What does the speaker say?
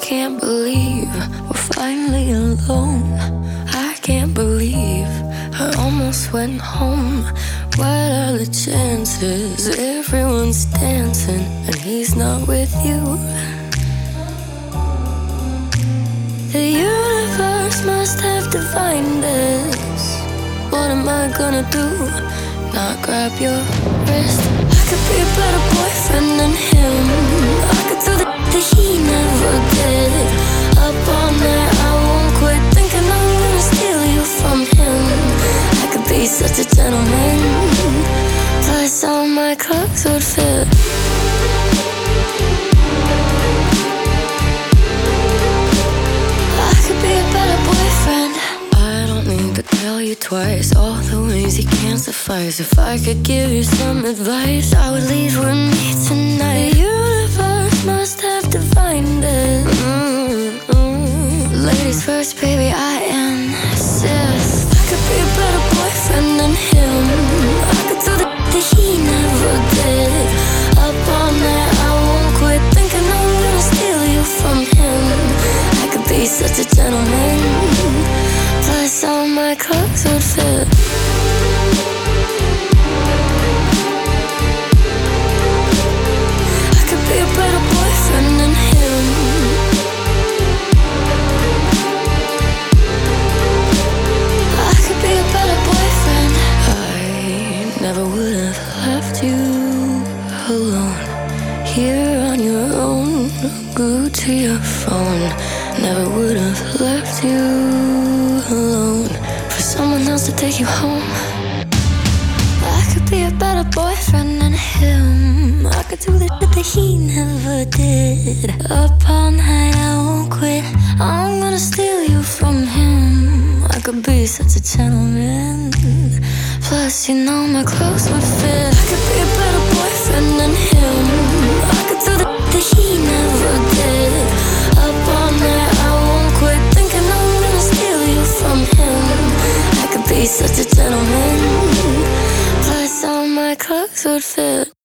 can't believe we're finally alone. I can't believe I almost went home. What are the chances? Everyone's dancing and he's not with you. The universe must have divined this. What am I gonna do? Not grab your wrist. I could be a better boyfriend than him. I could do the that he never did. Up all night, I won't quit thinking I'm gonna steal you from him. I could be such a gentleman, plus all my clothes would fit. I could be a better boyfriend. I don't need to tell you twice all the ways you can't suffice. If I could give you some advice, I would leave with me tonight. The universe must have divined it. Ladies first, baby, I insist. I could be a better boyfriend than him. I could do the that he never did. Up all night, I won't quit thinking I'm gonna steal you from him. I could be such a gentleman, plus all my clothes would fit. I could be a better boyfriend than him. I could be a better boyfriend. I never would have left you alone, here on your own. Glued to your phone. Never would have left you alone for someone else to take you home. I could be a better boyfriend than him. I could do the shit that he never did. Up all night, I won't quit. I'm gonna steal you from him. I could be such a gentleman, plus you know my clothes would fit. I could be a better boyfriend than him. I could do the that he never did. Up all night, I won't quit thinking I'm gonna steal you from him. I could be such a gentleman, plus all my clothes would fit.